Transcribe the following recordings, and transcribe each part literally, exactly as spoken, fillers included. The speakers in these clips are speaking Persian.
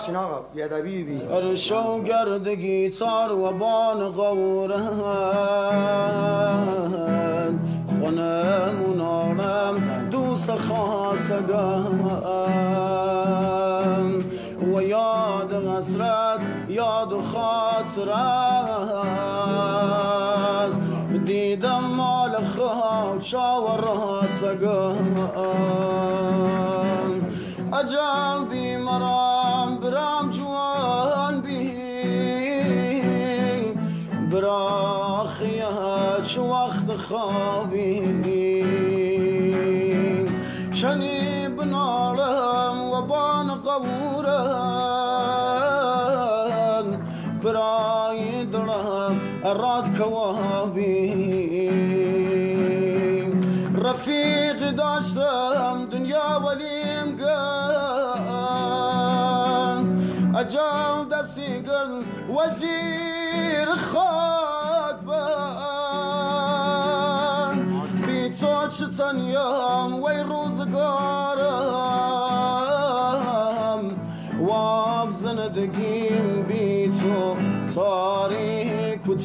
آقا بیادبی بی ارشو گرد گیتار و بان غورن خونه منارم دوست خاصگان و یاد غسرت یاد خاطرت دیدم مال خوچا و راسگان اجل بیمرم برم جوان بی براخیت وقت خوابی چنی بنارم و بان قبورم برای درم اراد کوابی رفیق داشتم دنیا ولیم گن اجل دستی گرد وزیر خاک بن بی تو چه تنیم وی روزگارم واب زندگیم بی تو تاریک و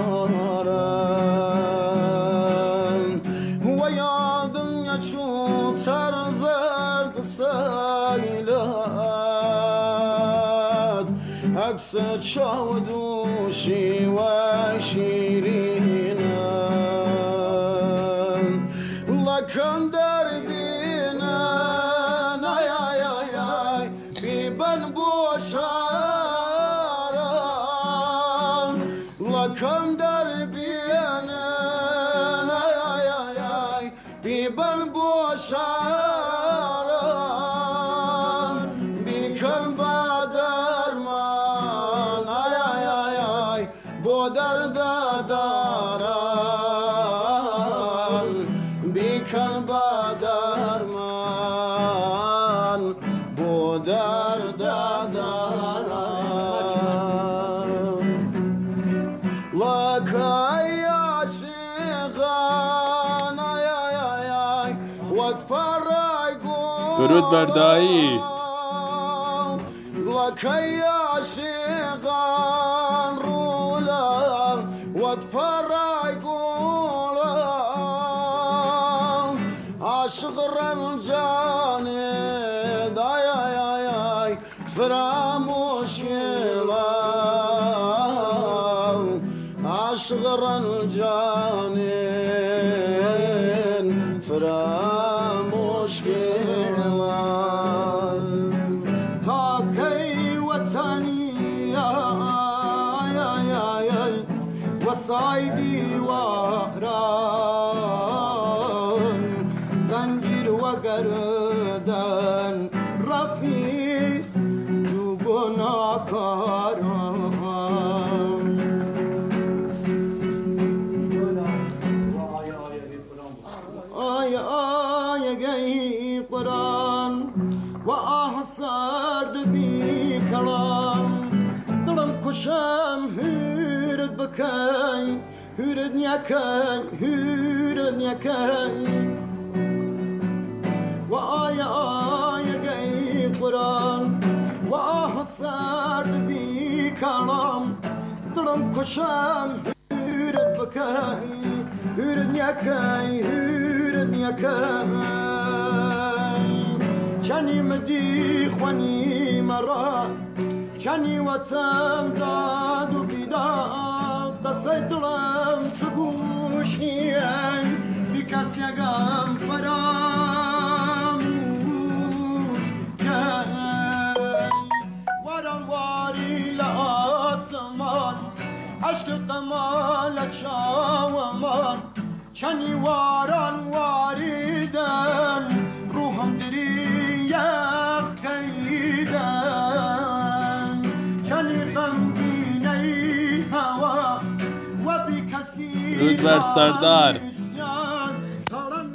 تارم و یادم یچو ترزد سیلد عکس چاو دوشی و شیرینم لکن در بینن ای ای ای ای بی بن بوشارم لکن در بینن ای ای ای ای بی بن بوشارم بی کن بدر من ای ای ای ای با درد دارم بی کن بدر من با درد دارم لکای عاشقان ای ای ای ای وقت فرای گل درود بر دایی لکای عاشقان رولا وقت فرای گل عاشق رنجانی دای ای ای ای فراموش کلام عاشق رنجانی فراموش کلام تا کی وطنی ای ای ای ای وصایدی وهران زنجیر و گردن رفیق جو گناهکاران آی آی گی قرآن و آه سرد بی کلام دلم کشم هورد بکی هورد نیکی هورد نیکی و آی آی گی قرآن و آه سرد بی کلام دلم کشم هورد بکی هورد نیکی هورد نیکی چنی مدی خوانی مرا چنی وطن داد و بیداد قصه دلم تو گوش نیای بی کسی اگم فراموش کن واران واری لآسمان عشق قمال چاومان چنی واران واریدن روحم دری یخ کیدن چنی غمگینه هوا و بی کسی درود بر سردار